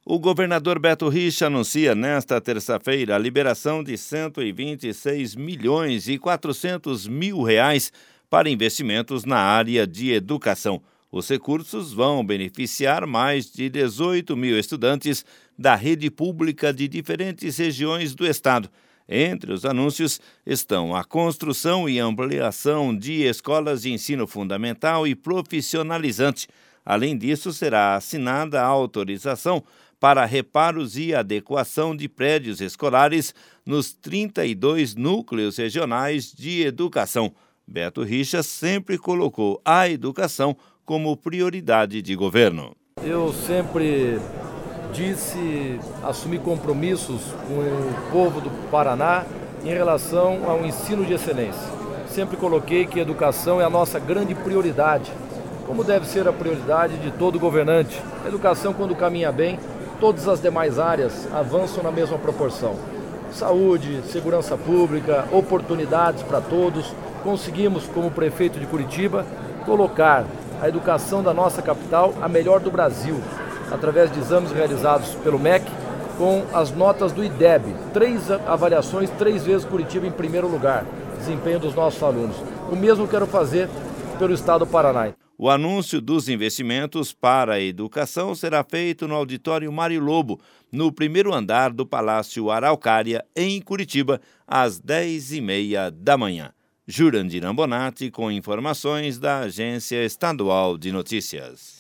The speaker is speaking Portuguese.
O governador Beto Richa anuncia nesta terça-feira a liberação de R$ 126.400.000 para investimentos na área de educação. Os recursos vão beneficiar mais de 18 mil estudantes da rede pública de diferentes regiões do estado. Entre os anúncios estão a construção e ampliação de escolas de ensino fundamental e profissionalizante. Além disso, será assinada a autorização para reparos e adequação de prédios escolares nos 32 núcleos regionais de educação. Beto Richa sempre colocou a educação como prioridade de governo. Eu sempre assumi compromissos com o povo do Paraná em relação ao ensino de excelência. Sempre coloquei que a educação é a nossa grande prioridade, como deve ser a prioridade de todo governante. A educação, quando caminha bem, todas as demais áreas avançam na mesma proporção. Saúde, segurança pública, oportunidades para todos. Conseguimos, como prefeito de Curitiba, colocar a educação da nossa capital a melhor do Brasil, através de exames realizados pelo MEC, com as notas do IDEB. 3 avaliações, 3 vezes Curitiba em primeiro lugar, desempenho dos nossos alunos. O mesmo quero fazer pelo estado do Paraná. O anúncio dos investimentos para a educação será feito no auditório Mário Lobo, no primeiro andar do Palácio Araucária, em Curitiba, às 10h30 da manhã. Jurandir Ambonati com informações da Agência Estadual de Notícias.